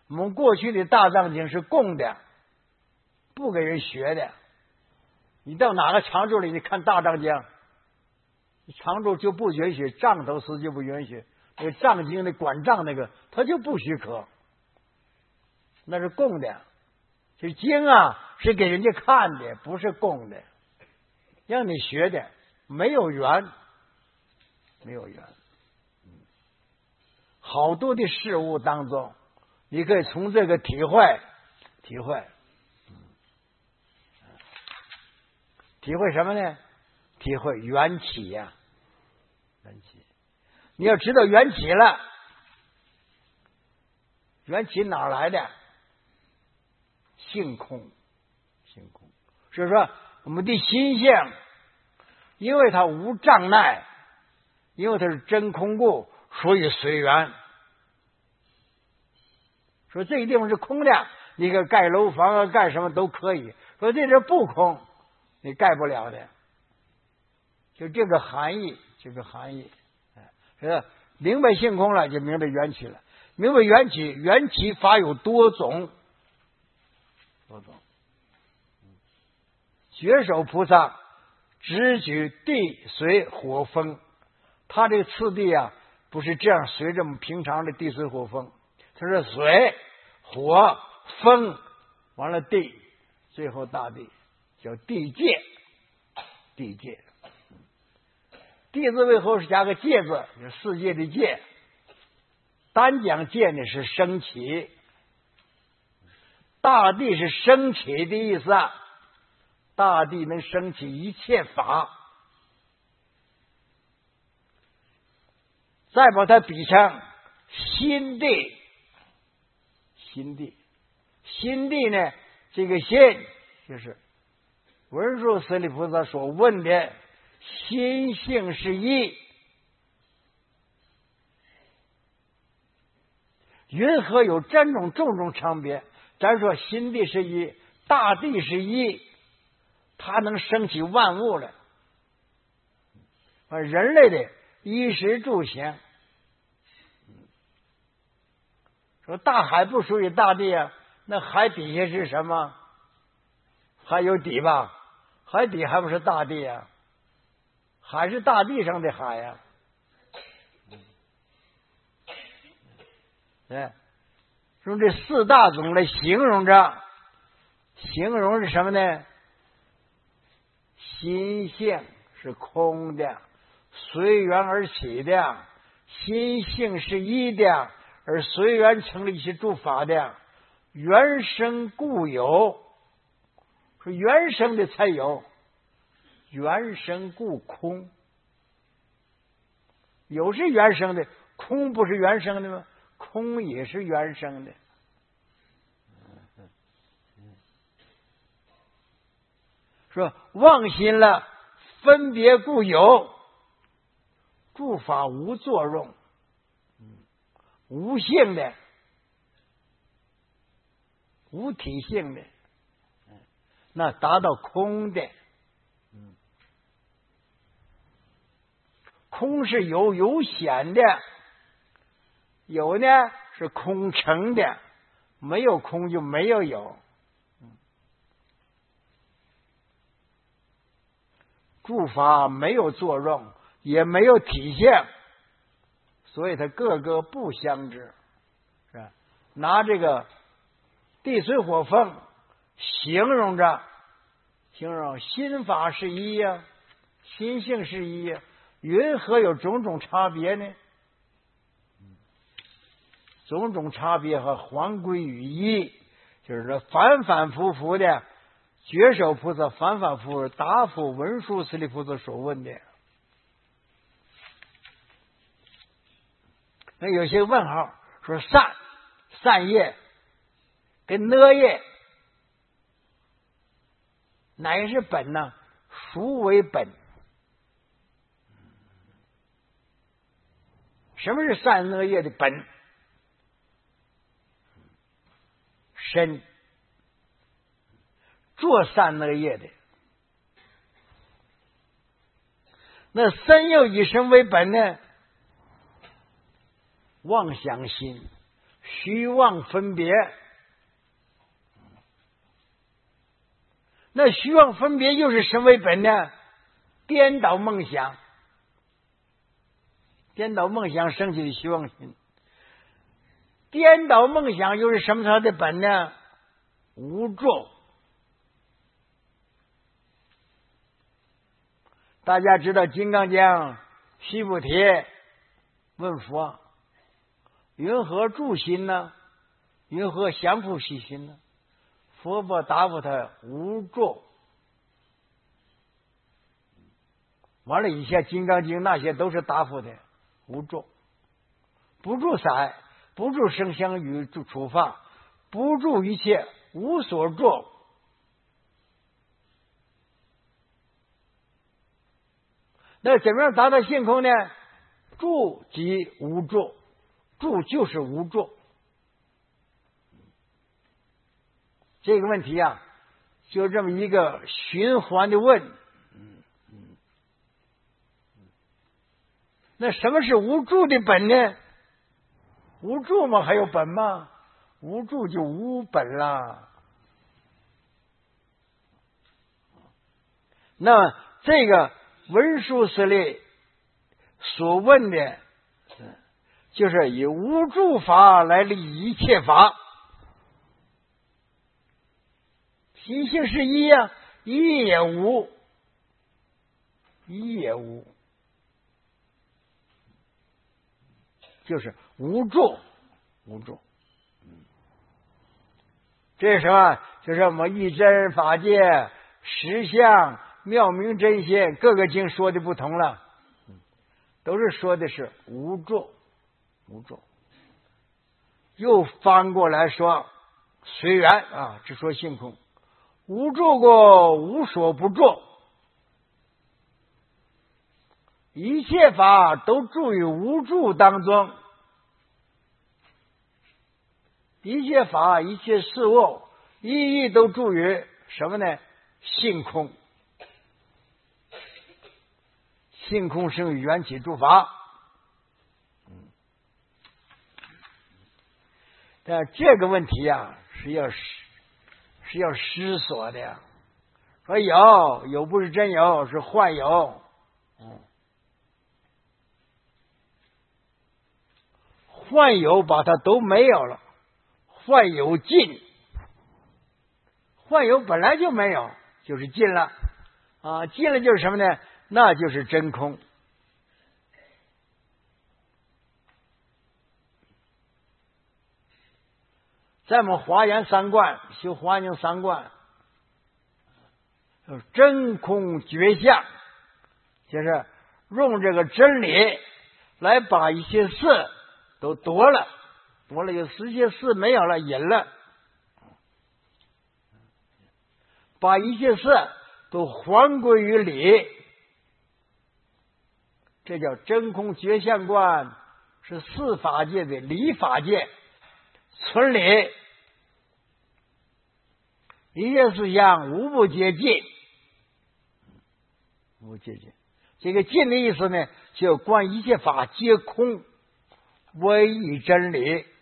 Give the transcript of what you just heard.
我们过去的大藏经是供的，不给人学的。你到哪个常住里，你看大藏经，常住就不允许，藏头司就不允许。那个藏经的管账那个，他就不许可，那是供的。这经啊是给人家看的，不是供的，让你学的，没有缘，没有缘。好多的事物当中，你可以从这个体会什么呢？体会缘起呀，缘起。你要知道缘起了，缘起哪来的？性空，性空。所以说，我们的心性，因为它无障碍，因为它是真空故，所以随缘。说这个地方是空的，你可盖楼房啊，盖什么都可以。说这是不空，你盖不了的。就这个含义，这个含义。是明白性空了，就明白缘起了。明白缘起，缘起法有多种。觉首菩萨只举地水火风，他这个次第啊，不是这样随着我们平常的地水火风，它是水火风完了地，最后大地叫地界。地界，地字为后是加个界字，是世界的界。单讲界呢是升起，大地是升起的意思啊，大地能升起一切法。再把它比成心地，心地呢，这个心就是文殊师利菩萨所问的心性是一，云何有种种差别？咱说心地是一，大地是一，它能升起万物来。人类的衣食住行，说大海不属于大地啊，那海底下是什么？还有底吧？海底还不是大地啊？海是大地上的海呀。用这四大种来形容着，形容是什么呢？心性是空的，随缘而起的；心性是一的，而随缘成立一些诸法的。原生故有，说原生的才有，原生故空。有是原生的，空不是原生的吗？空也是原生的。说妄心了，分别故有，诸法无作用，无性的，无体性的，那达到空的。空是有显的，有呢是空成的，没有空就没有有。诸法没有作用，也没有体现，所以它各个不相知，是吧？拿这个地水火风形容着，形容心法是一呀，心性是一呀，云何有种种差别呢？种种差别和还归于一，就是说反反复复的觉首菩萨反反复复答复文殊师利菩萨所问的。那有些问号说善业跟恶业哪是本呢？孰为本？什么是善恶业的本？身。做善恶业的，那身又以什么为本呢？妄想心。 虚妄分别。那虚妄分别又是什么为本呢？颠倒梦想，颠倒梦想升起的虚妄心。颠倒梦想又是什么它的本呢？无助。大家知道金刚经须菩提问佛，云何助心呢？云何降伏其心呢？佛陀答复他无助。完了，以下金刚经那些都是答复的无助。不住散，不住声香与处法，不住一切，无所住。那怎么样达到性空呢？住即无住，住就是无住。这个问题啊，就这么一个循环的问。那什么是无住的本呢？无住吗？还有本吗？无住就无本了。那这个文殊师利所问的，就是以无住法来立一切法。习性是一啊，一也无，一也无，就是无住，无住。这是什么？就是我们一真法界、实相、妙明真心，各个经说的不同了，都是说的是无住，无住。又翻过来说随缘啊，只说性空。无住过，无所不住，一切法都住于无住当中。一切法、一切事物，一都住于什么呢？性空。性空生于缘起诸法。但这个问题啊，是要思索的。说有不是真有，是幻有。幻有把它都没有了，幻有尽。幻有本来就没有，就是尽了啊！尽了就是什么呢？那就是真空。在我们华严三观修华严三观，真空觉相，就是用这个真理来把一些事都夺了，有实些事没有了，隐了，把一切事都还归于理，这叫真空觉相观，是四法界的理法界。存理，一切事相无不皆尽，无皆尽。这个尽的意思呢，就观一切法皆空，唯一真理。